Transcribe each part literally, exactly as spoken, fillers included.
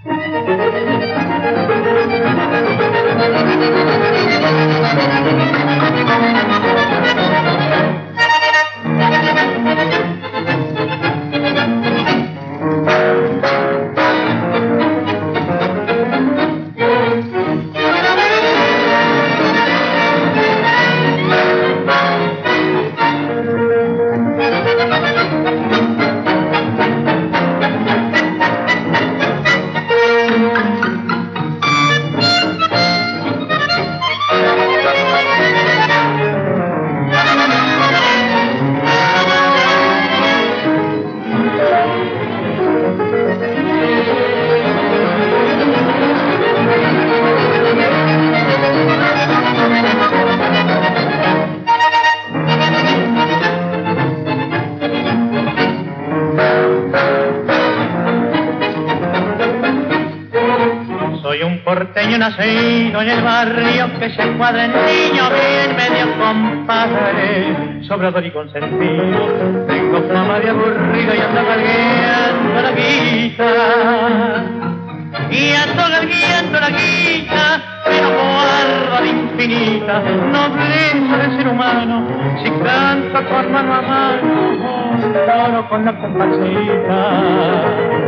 Nacido en el barrio que se encuadra en niño bien medio compadre, sobrador y consentido. Tengo fama de aburrido y ando galgueando la guita, y ando galgueando la guita, pero guarda de infinita nobleza del ser humano. Si canto con mano a mano, oro con la comparsita.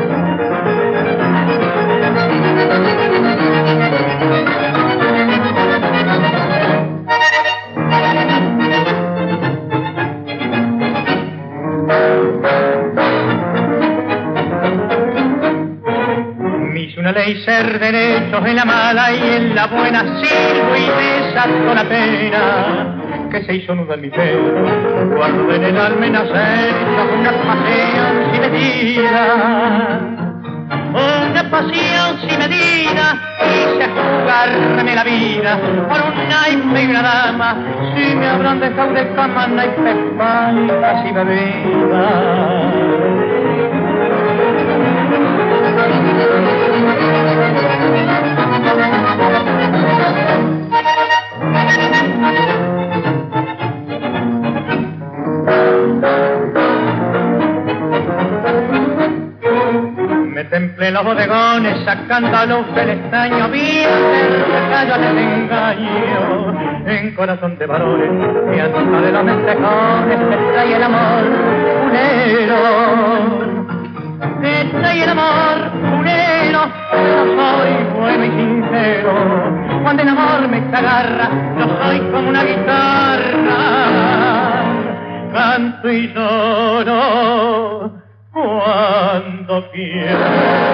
Una ley ser derechos en la mala y en la buena sirvo y desato la pena que se hizo nudo en mi pelo. Guardo en el alma nacer una pasión sin medida, una pasión sin medida, quise jugarme la vida por un naipe y una dama. Si me habrán dejado de cama, naipes, panicas y bebida. Me templé los bodegones sacando a luz del estaño, vi el callo del engaño en corazón de varones, y hasta de los mentejones te trae el amor funero. Que trae el amor funero, yo soy bueno y sincero. Cuando el amor me agarra, yo soy como una guitarra. Canto y lloro cuando quiero.